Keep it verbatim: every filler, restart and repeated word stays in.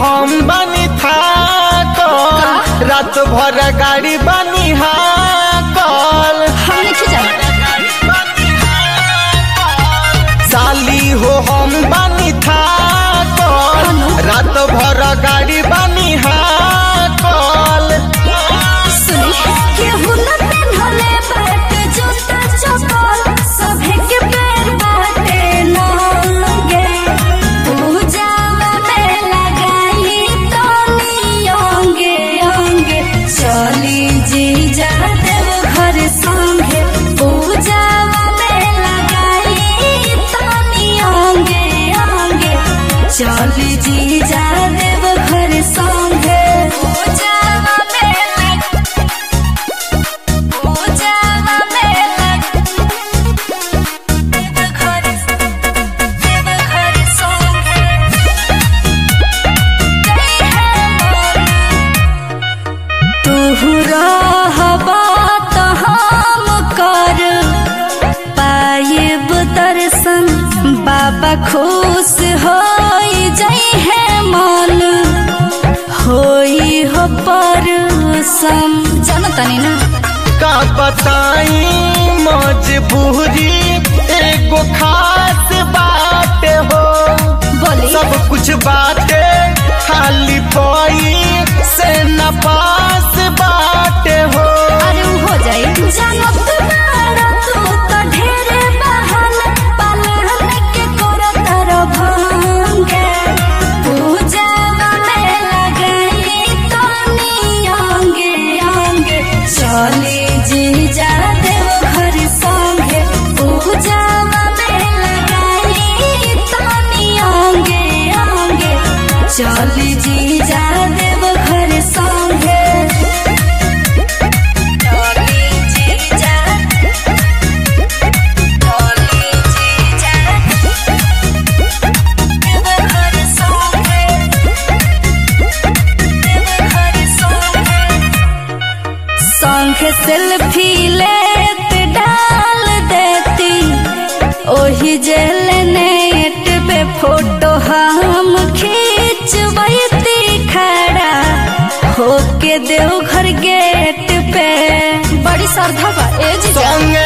हम बनी था कल रात भर गाड़ी बनी हा कल हम नहीं जाना साली हो हम बनी था कल रात भर गाड़ी बनी हा कल सुनी केहू न पेन्हले बाटे जूता चप्पल सभे के पैर बाटे नंगे पूजावा में लगाई तनी अंगे अंगे चली जीजा देव घर संगे पूजावा में लगाई तनी अंगे अंगे चली जीजा देव घर संगे पूजावा में पूजावा में देव घर देव घर संगे तू रहबा त हम कर पाएब दर्शन बाबा खुश होई जई है मन होई हो परसम जानतनी ना का बताई मजबूरी एगो खास बात हो बोली सब कुछ बाटे खाली पाई से न पास बाटे हो अरे उ हो जाई जानत बाड़ा तू तो ढेरे बहाना पालन के करत रभंगे पूजावा में लगाई तनी अंगे अंगे चली जीजा देव घर संगे पूजावा में लगाई तनी अंगे अंगे चली जीजा देव घर संगे चली जीजा चली जीजा देव घर संगे देव घर संगे संगे सेल्फी लेत डाल देती ओही जेल नेट पे फोटो हम खींचवैती खड़ा होके देव घर गेट पे बड़ी श्रद्धा बा ए जीजा संगे